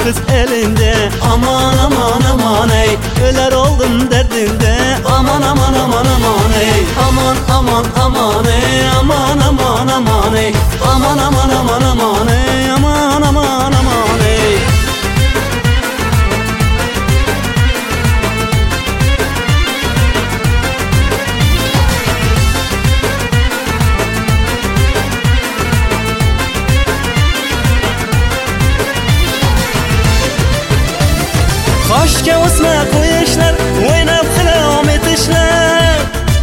kız elinde. Aman aman aman ey, öler oldum derdinde. Aman aman aman aman ey, aman aman aman ey, aman aman aman ey, aman aman aman aman ey, aman aman aman ey. Kaşke osma koyuşlar, oynab xilam etişler.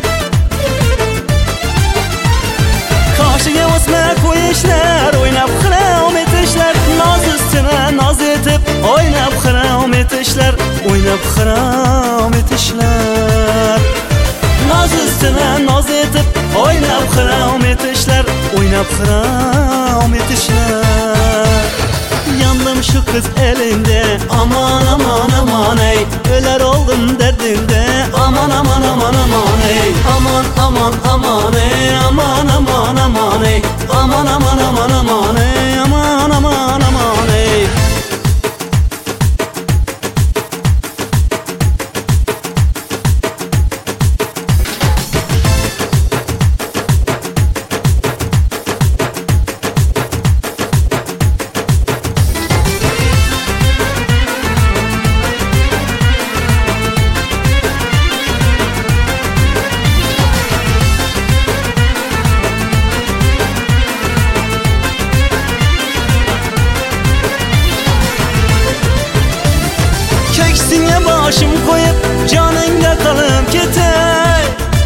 Kaşıga osma koyuşlar, oynab xilam etişler. Naz üstüne naz etip, oynab xilam etişler, oynab xilam etişler. Naz üstüne naz etip, oynab xilam etişler, oynab xilam etişler. Yandım şu kız elinde. Aman aman aman ey, öler oldum derdinde. Aman aman aman aman ey, aman aman aman ey, aman aman aman ey, aman aman aman aman ey, aman aman aman ey. Keksine başım koyup canınga kalıp ketey.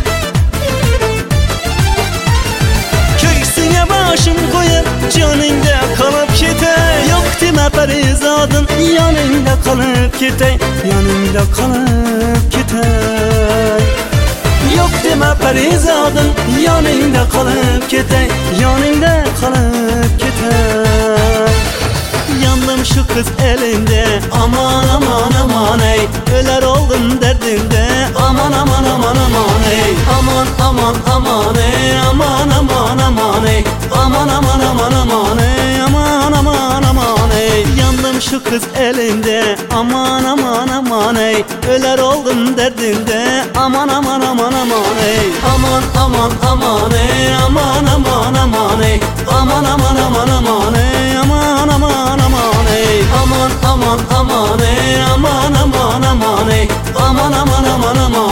Keksine başım koyup canınga kalıp ketey. Yok deme Parizadın yanında kalıp ketey, yanında kalıp ketey. Yok deme Parizadın yanında kalıp ketey, yanında kalıp ketey. Yandım şu kız elinde. Aman aman aman ey, öler oldum derdinde. Aman aman aman aman ey, aman aman aman ey, aman aman aman ey, aman aman aman aman ey, aman aman aman ey. Yandım şu kız elinde. Aman aman aman ey, öler oldum derdinde. Aman aman aman aman ey, aman aman aman ey, aman aman aman ey, aman aman aman aman ey, aman aman aman ey, aman aman aman ey, aman aman aman ey, aman aman aman aman